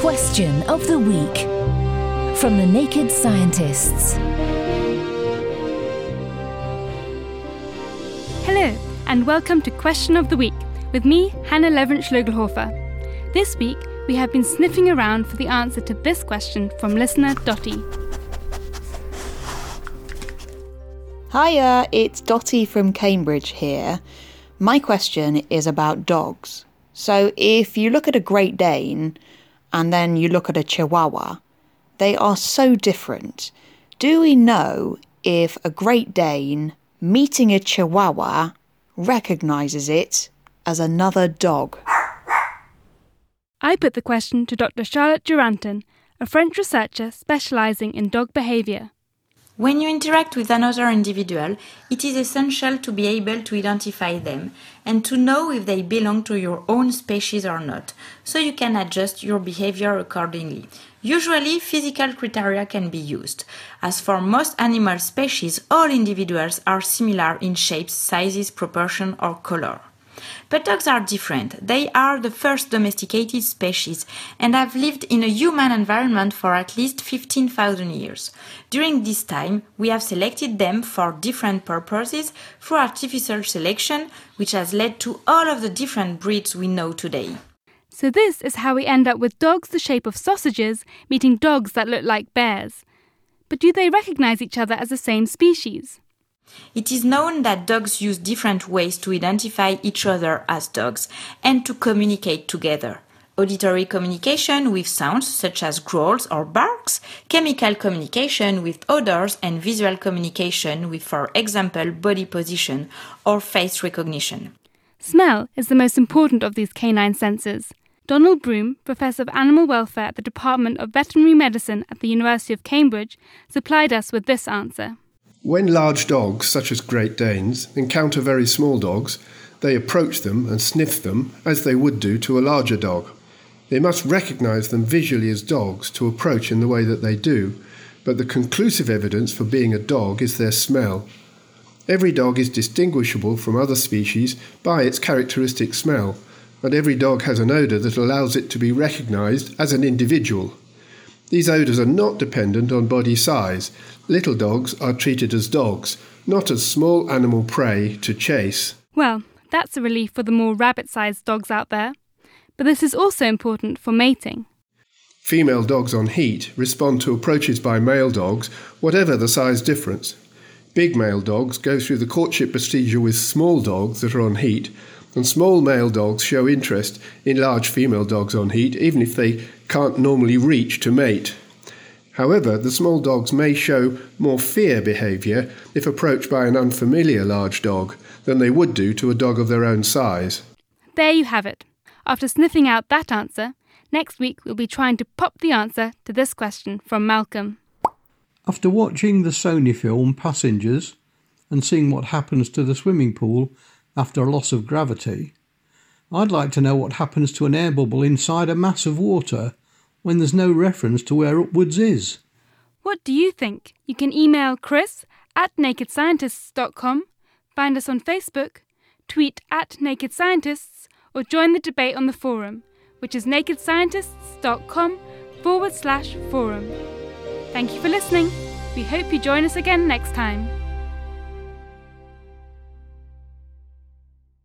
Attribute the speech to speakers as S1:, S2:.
S1: Question of the Week from the Naked Scientists.
S2: Hello, and welcome to Question of the Week with me, Hannah Levent-Schlogelhofer. This week, we have been sniffing around for the answer to this question from listener Dottie.
S3: Hiya, it's Dottie from Cambridge here. My question is about dogs. So if you look at a Great Dane and then you look at a Chihuahua, they are so different. Do we know if a Great Dane meeting a Chihuahua recognises it as another dog?
S2: I put the question to Dr. Charlotte Duranton, a French researcher specialising in dog behaviour.
S4: When you interact with another individual, it is essential to be able to identify them and to know if they belong to your own species or not, so you can adjust your behavior accordingly. Usually, physical criteria can be used. As for most animal species, all individuals are similar in shapes, sizes, proportion, or color. But dogs are different. They are the first domesticated species and have lived in a human environment for at least 15,000 years. During this time, we have selected them for different purposes through artificial selection, which has led to all of the different breeds we know today.
S2: So this is how we end up with dogs the shape of sausages meeting dogs that look like bears. But do they recognise each other as the same species?
S4: It is known that dogs use different ways to identify each other as dogs and to communicate together. Auditory communication with sounds such as growls or barks, chemical communication with odors, and visual communication with, for example, body position or face recognition.
S2: Smell is the most important of these canine senses. Donald Broom, Professor of Animal Welfare at the Department of Veterinary Medicine at the University of Cambridge, supplied us with this answer.
S5: When large dogs, such as Great Danes, encounter very small dogs, they approach them and sniff them as they would do to a larger dog. They must recognise them visually as dogs to approach in the way that they do, but the conclusive evidence for being a dog is their smell. Every dog is distinguishable from other species by its characteristic smell, and every dog has an odour that allows it to be recognised as an individual. These odours are not dependent on body size. Little dogs are treated as dogs, not as small animal prey to chase.
S2: Well, that's a relief for the more rabbit-sized dogs out there. But this is also important for mating.
S5: Female dogs on heat respond to approaches by male dogs, whatever the size difference. Big male dogs go through the courtship procedure with small dogs that are on heat, and small male dogs show interest in large female dogs on heat, even if they can't normally reach to mate. However, the small dogs may show more fear behaviour if approached by an unfamiliar large dog than they would do to a dog of their own size.
S2: There you have it. After sniffing out that answer, next week we'll be trying to pop the answer to this question from Malcolm.
S6: After watching the Sony film Passengers and seeing what happens to the swimming pool after a loss of gravity, I'd like to know what happens to an air bubble inside a mass of water when there's no reference to where upwards is.
S2: What do you think? You can email chris@nakedscientists.com, find us on Facebook, tweet @nakedscientists, or join the debate on the forum, which is nakedscientists.com/forum. Thank you for listening. We hope you join us again next time.